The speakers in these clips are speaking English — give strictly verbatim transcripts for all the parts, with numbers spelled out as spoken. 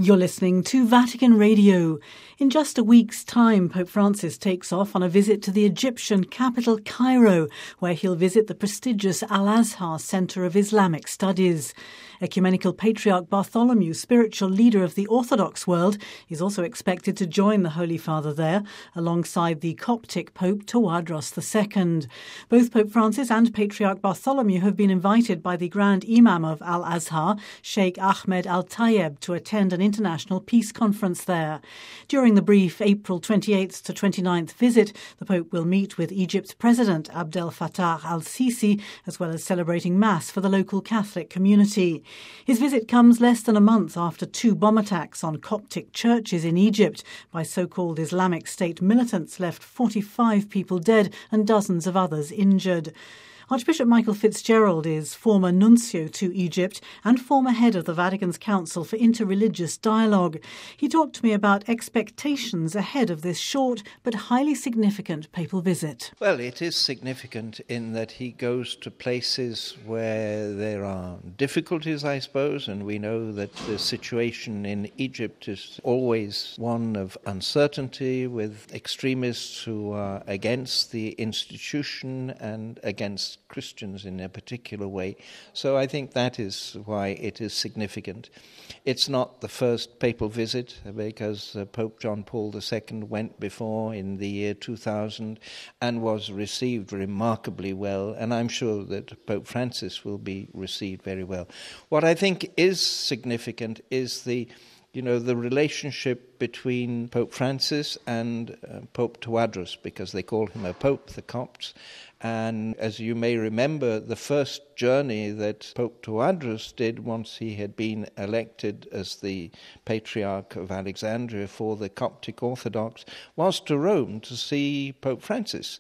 You're listening to Vatican Radio. In just a week's time, Pope Francis takes off on a visit to the Egyptian capital, Cairo, where he'll visit the prestigious Al-Azhar Center of Islamic Studies. Ecumenical Patriarch Bartholomew, spiritual leader of the Orthodox world, is also expected to join the Holy Father there, alongside the Coptic Pope Tawadros the Second. Both Pope Francis and Patriarch Bartholomew have been invited by the Grand Imam of Al-Azhar, Sheikh Ahmed Al-Tayeb, to attend an international peace conference there. During the brief April twenty-eighth to twenty-ninth visit, the Pope will meet with Egypt's President Abdel Fattah al-Sisi, as well as celebrating Mass for the local Catholic community. His visit comes less than a month after two bomb attacks on Coptic churches in Egypt by so-called Islamic State militants left forty-five people dead and dozens of others injured. Archbishop Michael Fitzgerald is former nuncio to Egypt and former head of the Vatican's Council for Interreligious Dialogue. He talked to me about expectations ahead of this short but highly significant papal visit. Well, it is significant in that he goes to places where there are difficulties, I suppose, and we know that the situation in Egypt is always one of uncertainty, with extremists who are against the institution and against Christians in a particular way. So I think that is why it is significant. It's not the first papal visit, because uh, Pope John Paul the Second went before in the year two thousand and was received remarkably well, and I'm sure that Pope Francis will be received very well. What I think is significant is the You know, the relationship between Pope Francis and uh, Pope Tawadros, because they call him a pope, the Copts. And as you may remember, the first journey that Pope Tawadros did once he had been elected as the Patriarch of Alexandria for the Coptic Orthodox was to Rome to see Pope Francis.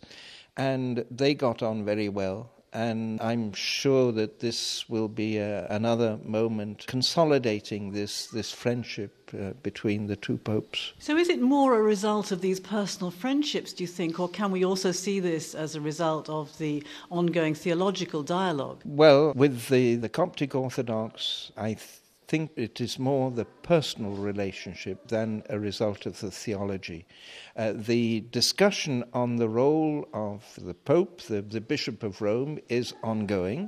And they got on very well. And I'm sure that this will be a, another moment consolidating this, this friendship uh, between the two popes. So is it more a result of these personal friendships, do you think, or can we also see this as a result of the ongoing theological dialogue? Well, with the, the Coptic Orthodox, I th- I think it is more the personal relationship than a result of the theology. Uh, the discussion on the role of the Pope, the, the Bishop of Rome, is ongoing.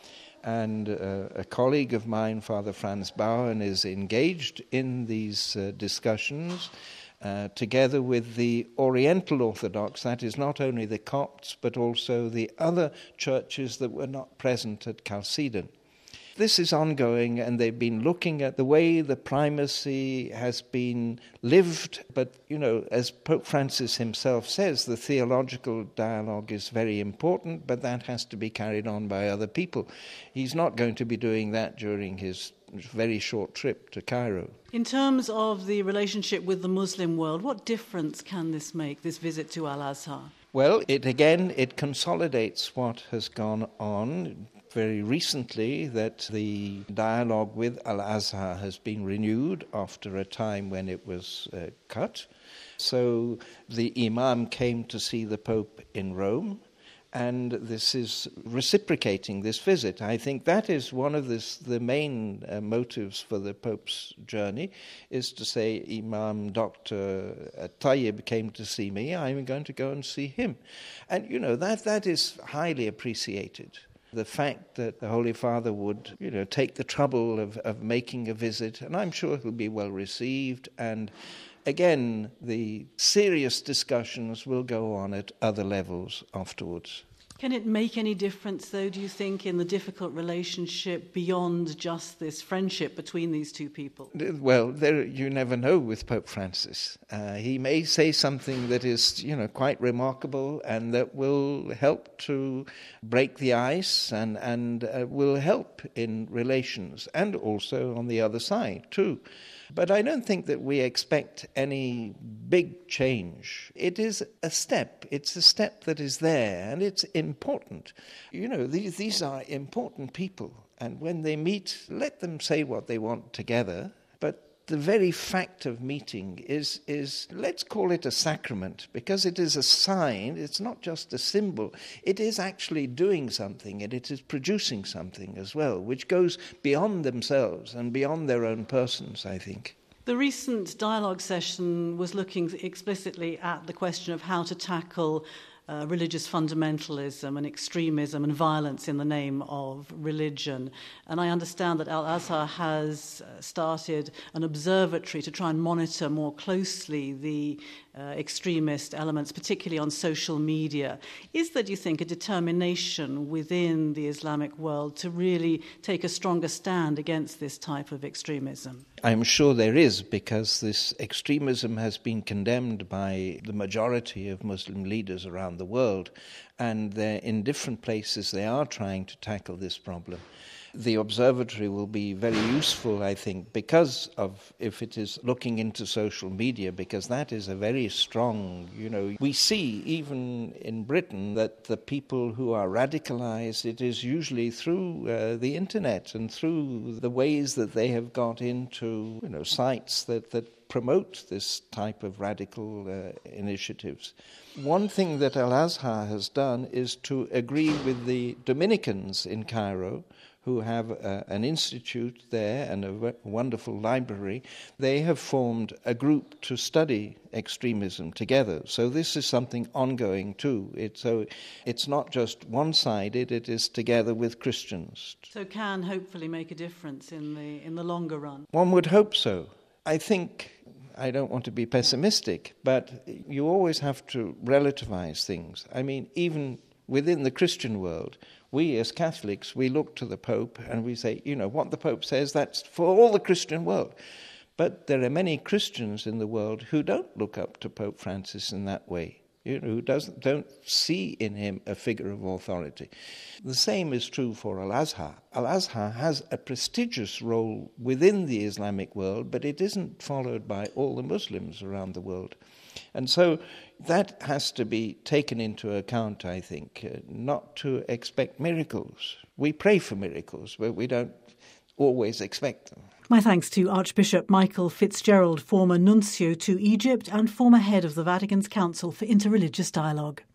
And uh, a colleague of mine, Father Franz Bauern, is engaged in these uh, discussions uh, together with the Oriental Orthodox, that is not only the Copts, but also the other churches that were not present at Chalcedon. This is ongoing, and they've been looking at the way the primacy has been lived. But, you know, as Pope Francis himself says, the theological dialogue is very important, but that has to be carried on by other people. He's not going to be doing that during his very short trip to Cairo. In terms of the relationship with the Muslim world, what difference can this make, this visit to Al-Azhar? Well, it again, it consolidates what has gone on. Very recently, that the dialogue with Al-Azhar has been renewed after a time when it was uh, cut. So the Imam came to see the Pope in Rome, and this is reciprocating this visit. I think that is one of this, the main uh, motives for the Pope's journey, is to say, Imam Doctor Tayyib came to see me, I'm going to go and see him. And, you know, that that is highly appreciated. The fact that the Holy Father would, you know, take the trouble of, of making a visit, and I'm sure it'll be well received. And again, the serious discussions will go on at other levels afterwards. Can it make any difference, though, do you think, in the difficult relationship beyond just this friendship between these two people? Well, there, you never know with Pope Francis. Uh, he may say something that is, you know, quite remarkable and that will help to break the ice and, and uh, will help in relations, and also on the other side, too. But I don't think that we expect any big change. It is a step. It's a step that is there, and it's important. You know, these, these are important people, and when they meet, let them say what they want together. But the very fact of meeting is, is, let's call it a sacrament, because it is a sign, it's not just a symbol. It is actually doing something, and it is producing something as well, which goes beyond themselves and beyond their own persons, I think. The recent dialogue session was looking explicitly at the question of how to tackle Uh, religious fundamentalism and extremism and violence in the name of religion. And I understand that Al-Azhar has uh, started an observatory to try and monitor more closely the uh, extremist elements, particularly on social media. Is there, do you think, a determination within the Islamic world to really take a stronger stand against this type of extremism? I'm sure there is, because this extremism has been condemned by the majority of Muslim leaders around the world, and they're in different places they are trying to tackle this problem. The observatory will be very useful, I think, because of, if it is looking into social media, because that is a very strong, you know, we see even in Britain that the people who are radicalized, it is usually through uh, the internet and through the ways that they have got into, you know, sites that, that promote this type of radical uh, initiatives. One thing that Al-Azhar has done is to agree with the Dominicans in Cairo, who have uh, an institute there and a w- wonderful library. They have formed a group to study extremism together. So this is something ongoing too. It, so it's not just one-sided, it is together with Christians. So can hopefully make a difference in the in the longer run. One would hope so. I think, I don't want to be pessimistic, but you always have to relativize things. I mean, even within the Christian world, we as Catholics, we look to the Pope and we say, you know, what the Pope says, that's for all the Christian world. But there are many Christians in the world who don't look up to Pope Francis in that way, you know, who doesn't, don't see in him a figure of authority. The same is true for Al-Azhar. Al-Azhar has a prestigious role within the Islamic world, but it isn't followed by all the Muslims around the world. And so that has to be taken into account, I think, uh, not to expect miracles. We pray for miracles, but we don't always expect them. My thanks to Archbishop Michael Fitzgerald, former nuncio to Egypt and former head of the Vatican's Council for Interreligious Dialogue.